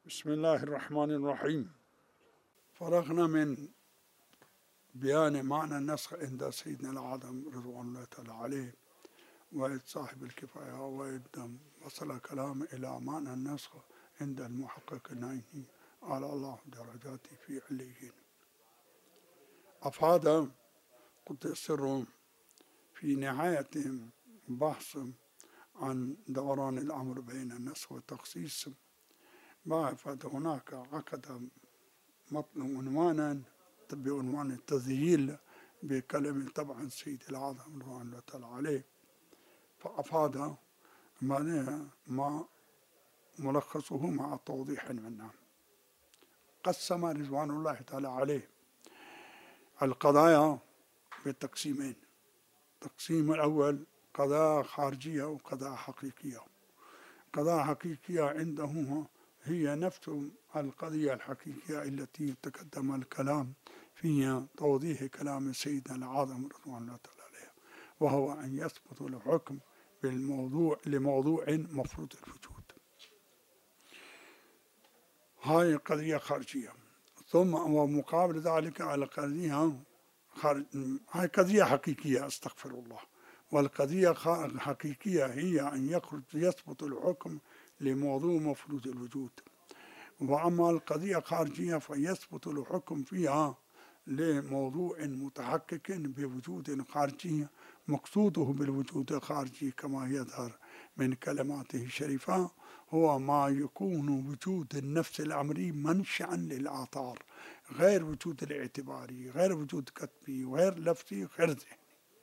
بسم الله الرحمن الرحيم. فرغنا من بيان معنى النسخ عند سيدنا الأعظم رضوان الله تعالى عليه وإذ صاحب الكفاية، وإذ وصل كلام إلى معنى النسخ عند المحقق النعيمي على الله درجاته في عليين. أفاد قدس سر في نهاية بحث عن دوران الأمر بين النسخ والتخصيص، فهناك عقد مطلب عنوانا بعنوان التذييل بكلمة طبعا سيد الأعظم رضوان الله تعالى عليه، فأفاد ما ملخصه مع توضيح منه. قسم رضوان الله تعالى عليه القضايا بتقسيمين: التقسيم الأول قضايا خارجية وقضايا حقيقية. قضايا حقيقية عنده هي نفس القضية الحقيقية التي تقدم الكلام في توضيح كلام سيدنا الأعظم رضوان الله تعالى عليه، وهو أن يثبت الحكم بالموضوع لموضوع مفروض الوجود. هاي قضية خارجية. ثم ومقابل ذلك على قضية هاي قضية حقيقية، استغفر الله. والقضية الحقيقية هي أن يثبت الحكم لموضوع مفروض الوجود. وأما القضية الخارجية فيثبت الحكم فيها لموضوع متحقق بوجود خارجي، مقصوده بالوجود الخارجي كما يظهر من كلماته الشريفة هو ما يكون وجود النفس الأمري منشأ للآثار، غير وجود الاعتباري، غير وجود كتبي، غير لفظي، غير ذهني.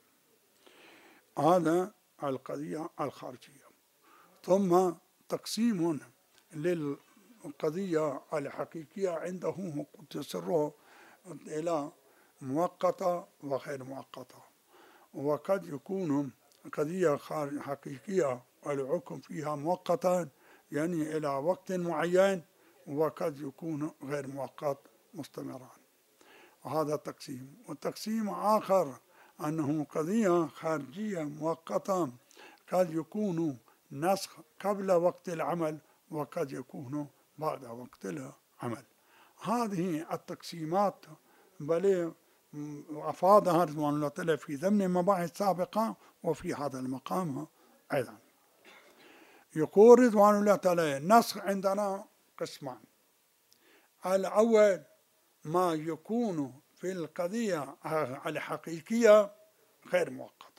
هذا القضية الخارجية. ثم تقسيم للقضية الحقيقية عنده قدس سره إلى مؤقتة وغير مؤقتة. وقد يكون قضية حقيقية الحكم فيها مؤقتا يعني إلى وقت معين، وقد يكون غير مؤقت مستمرا. هذا تقسيم. وتقسيم آخر أنه قضية خارجية مؤقتة قد يكون نسخ قبل وقت العمل وقد يكون بعد وقت العمل. هذه التقسيمات بل أفادها رضوان الله تعالى في ضمن مباحث سابقة وفي هذا المقام أيضا. يقول رضوان الله تعالى: النسخ عندنا قسمان. الأول ما يكون في القضية الحقيقية غير مؤقتة،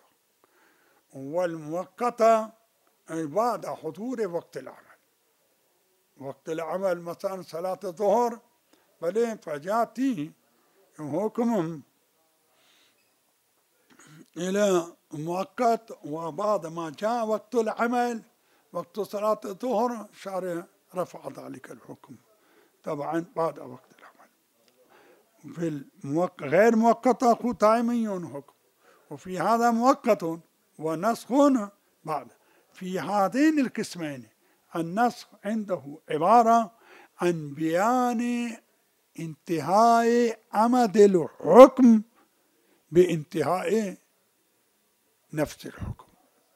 والمؤقتة بعد حضور وقت العمل. وقت العمل مثلا صلاة الظهر بل فجاتي حكم إلى مؤقت، وبعد ما جاء وقت العمل وقت صلاة الظهر شرع رفع ذلك الحكم طبعا بعد وقت العمل. في غير مؤقتة دائمي حكم، وفي هذا مؤقت ونسخ بعد. في هذين القسمين النسخ عنده عبارة عن بيان انتهاء أمد الحكم بانتهاء نفس الحكم.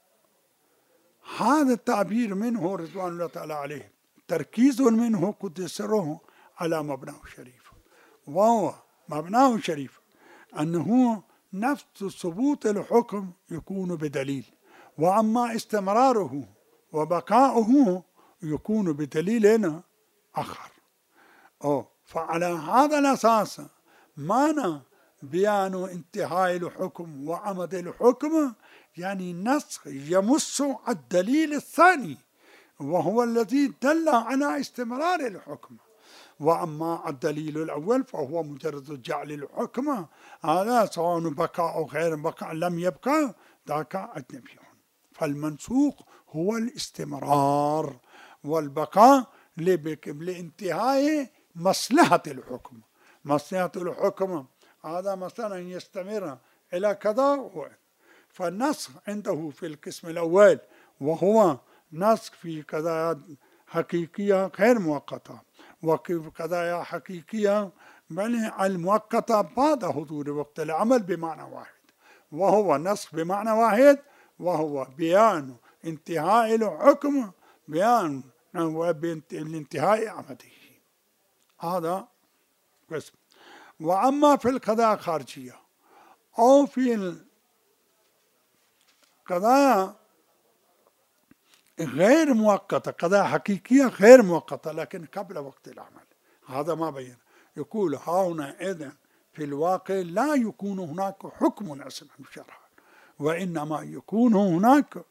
هذا التعبير منه رضوان الله تعالى عليه تركيز منه قدس سره على مبناه الشريف، وهو مبناه الشريف أنه نفس ثبوت الحكم يكون بدليل، وأما استمراره وبقاؤه يكون بدليل آخر. فعلى هذا الأساس معنى بيان انتهاء الحكم وعمد الحكم يعني نسخ يمس الدليل الثاني وهو الذي دل على استمرار الحكم. وأما الدليل الأول فهو مجرد جعل الحكم، هذا سواء بقى أو غير بقى لم يبقى ذاك أجنبي. فالمنسوخ هو الاستمرار والبقاء لانتهاء مصلحة الحكم. مصلحة الحكم هذا مثلا يستمر إلى كذا. فالنسخ عنده في القسم الأول وهو نسخ في قضايا حقيقية غير مؤقتة، وفي قضايا حقيقية بل المؤقتة بعد حضور وقت العمل بمعنى واحد، وهو نسخ بمعنى واحد وهو بيان انتهاء الحكم، بيان لانتهاء عمده. هذا قسم. وأما في القضايا الخارجية أو في القضايا غير مؤقتة، قضايا حقيقية غير مؤقتة لكن قبل وقت العمل، هذا ما بين. يقول هنا إذن في الواقع لا يكون هناك حكم أصلا شرعا، وإنما يكون هناك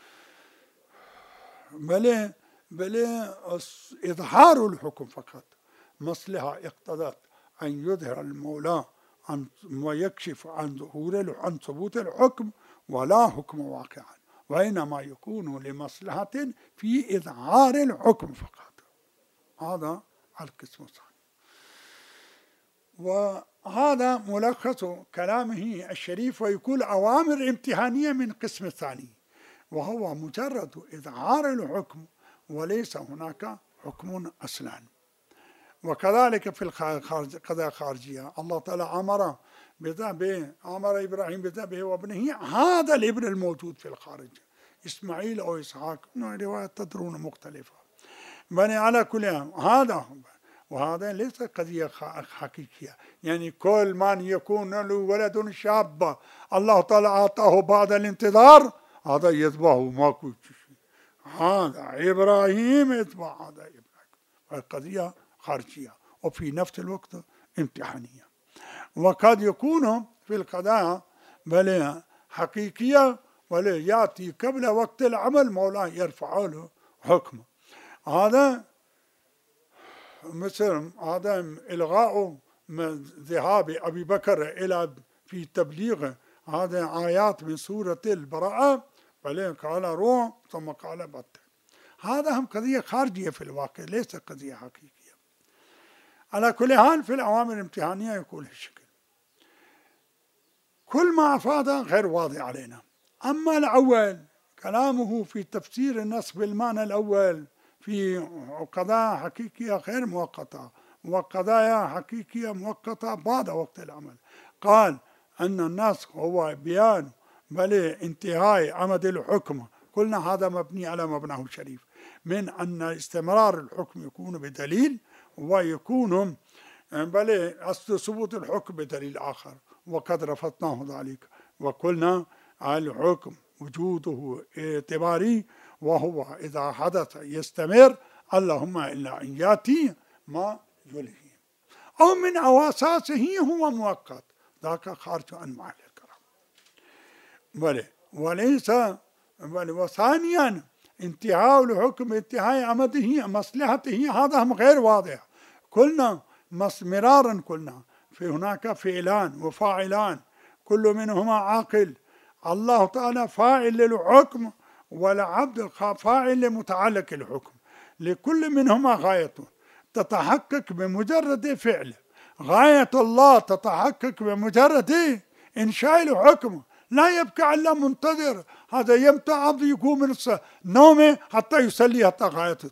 بل إظهار الحكم فقط. مصلحة اقتضت أن يظهر المولى ويكشف عن ثبوت الحكم، ولا حكم واقعا، وإنما يكون لمصلحة في إظهار الحكم فقط. هذا القسم الثاني. وهذا ملخص كلامه الشريف، ويقول أوامر امتحانية من القسم الثاني، وهو مجرد إظهار الحكم وليس هناك حكم أصلا. وكذلك في القضايا الخارجية الله تعالى أمر إبراهيم بذبحه وابنه، هذا الابن الموجود في الخارج إسماعيل أو إسحاق، رواية تدرون مختلفة. بني على كل هذا، وهذا ليس قضية حقيقية. يعني كل من يكون له ولد شاب الله تعالى أعطاه بعد الانتظار هذا يذبحه، ماكو شيء. هذا إبراهيم يذبح هذا إبراهيم. القضية خارجية وفي نفس الوقت امتحانية. وقد يكون في القضايا بل حقيقية ولا يأتي قبل وقت العمل مولاه يرفع له حكم. هذا مثل هذا إلغاء ذهاب أبي بكر إلى في تبليغ هذا آيات من سورة البراءة، بل قال روح ثم قال بطل. هذا هم قضية خارجية في الواقع، ليس قضية حقيقية. على كل حال في الأوامر الامتحانية يقول هالشكل. كل ما أفاد غير واضح علينا. أما الأول كلامه في تفسير النص بالمعنى الأول في قضايا حقيقية غير مؤقتة وقضايا حقيقية مؤقتة بعد وقت العمل، قال أن النص هو بيان بل انتهاء عمد الحكم. قلنا هذا مبني على مبناه الشريف من أن استمرار الحكم يكون بدليل، ويكون بل أصل ثبوت الحكم بدليل آخر، وقد رفضناه ذلك وقلنا الحكم وجوده اعتباري، وهو إذا حدث يستمر، اللهم إلا أن يأتي ما يلهي، أو من أواساسه هو مؤقت، ذاك خارج عن محل الكلام. وليس وثانيا انتهاء الحكم انتهاء عمده مصلحته، هذا هم غير واضح. قلنا مرارا قلنا في هناك فعلان وفاعلان كل منهما عاقل، الله تعالى فاعل للحكم والعبد فاعل لمتعلق الحكم، لكل منهما غاية تتحقق بمجرد فعل. غاية الله تتحقق بمجرد إنشاء الحكم، لا يبقى إلا منتظر. هذا يمتى عبد يقوم من نومه حتى يصلي حتى غايته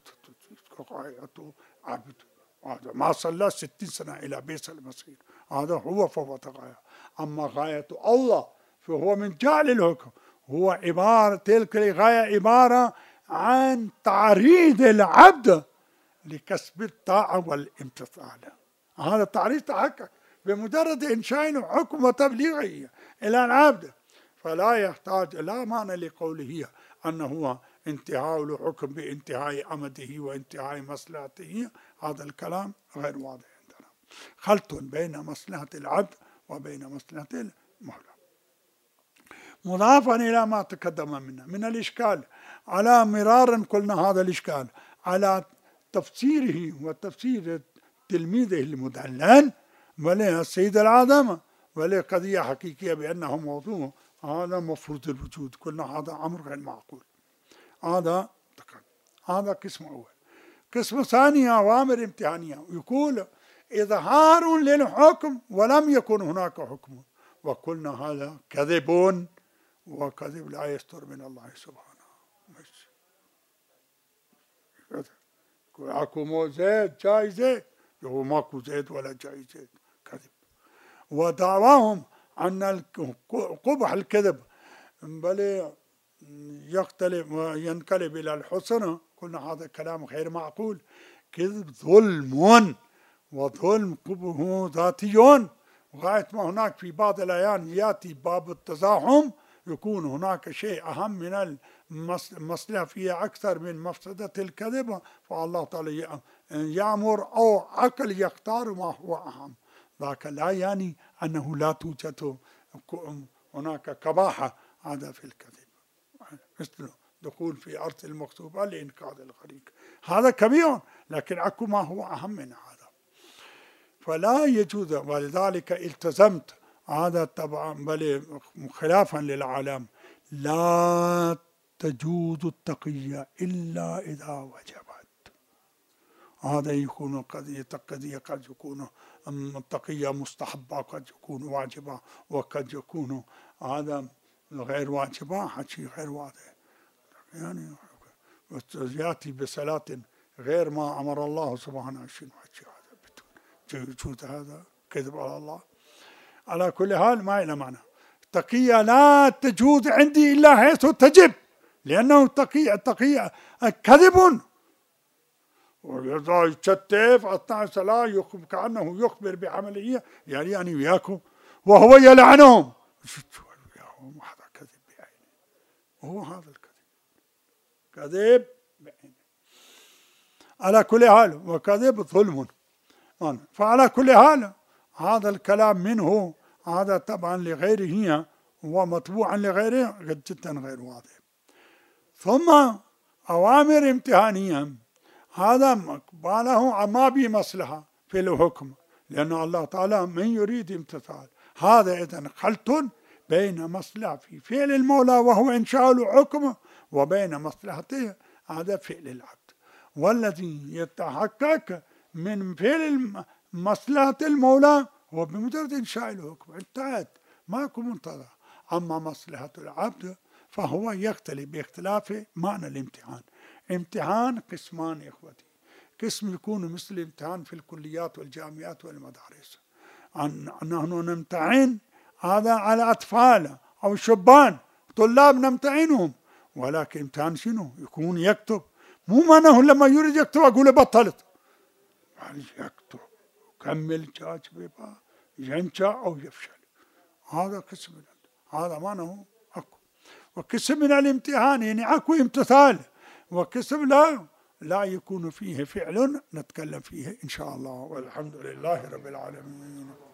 عبد، هذا ما صلى 60 سنة إلى بئس المصير، هذا هو فوت غاية. أما غاية الله فهو من جعل الحكم، هو عبارة تلك الغاية عبارة عن تعريض العبد لكسب الطاعة والامتثال. هذا التعريض تحقق بمجرد إنشاء الحكم وتبليغه إلى العبد، فلا يحتاج لا معنى لقوله أنه هو انتهاء الحكم بانتهاء عمده وانتهاء مصلحته. هذا الكلام غير واضح عندنا، خلط بين مصلحة العبد وبين مصلحة المولى. مضافا إلى ما تقدم من الإشكال على مرارا قلنا هذا الإشكال على تفسيره وتفسير تلميذه المدلل والسيد العظمة قضية حقيقية بأنه موضوع، هذا مفروض الوجود، قلنا هذا أمر غير معقول. هذا قسم أول. قسم ثاني أوامر امتحانية، يقول إظهار للحكم ولم يكن هناك حكم، وقلنا هذا كذب، وكذب لا يستر من الله سبحانه. اكو مو زيد جاي زيد، هو ماكو زيد ولا جاي زيد، كذب. ودعواهم أن قبح الكذب بل يختلف وينقلب إلى الحسن، قلنا هذا كلام غير معقول. كذب ظلم، وظلم قبه ذاتي، وغاية ما هناك في بعض الأحيان يأتي باب التزاحم يكون هناك شيء أهم من المصلحة فيها أكثر من مفسدة الكذب، فالله تعالى يأمر أو عقل يختار ما هو أهم. ذاك لا يعني أنه لا توجد هناك قباحة هذا في الكذب، مثل دخول في أرض المكتوبة لإنقاذ الغريق، هذا كبير، لكن أكو ما هو أهم من هذا، فلا يجوز. ولذلك التزمت هذا طبعا بل خلافا للعالم، لا تجوز التقية إلا إذا وجبت. هذا يكون قضية قد يكون التقية مستحبة، قد يكون واجبة، وقد يكون هذا غير واجبة، حكي غير واضح يعني يأتي بصلاة غير ما أمر الله سبحانه. شنو حكي هذا؟ وجود هذا كذب على الله. على كل حال ما إلى معنى. التقية لا تجوز عندي إلا حيث تجب، لأنه التقية كذب، وإذا يشتف أثناء الصلاة كأنه يخبر بعملية يعني وياكم وهو يلعنهم، هذا كذب بعينه، وهو هذا الكذب كذب بعينه. على كل حال وكذب ظلم. فعلى كل حال هذا الكلام منه هذا طبعا لغيره ومطبوعا لغيره جدا غير واضح. ثم أوامر امتحانية، هذا مقباله ما بمصلحة في الحكم، لأن الله تعالى من يريد امتثال، هذا إذن خلط بين مصلحة في فعل المولى وهو إنشاء الحكم، وبين مصلحته هذا فعل العبد، والذي يتحقق من فعل مصلحة المولى هو بمجرد إنشاء الحكم، انتهت، ماكو منتظر. أما مصلحة العبد فهو يختلف باختلاف معنى الامتحان. امتحان قسمان يا إخوتي، قسم يكون مثل الامتحان في الكليات والجامعات والمدارس، نحن نمتحن هذا على أطفال أو شبان طلاب نمتحنهم، ولكن امتحان شنو؟ يكون يكتب، مو معناه لما يريد يكتب أقول بطلت، يعني يكتب كمل جاجبه ينجح أو يفشل، هذا قسم، هذا معناه أكو. وقسم من الامتحان يعني أكو امتثال، وقسم لا يكون فيه فعل نتكلم فيه إن شاء الله، والحمد لله رب العالمين.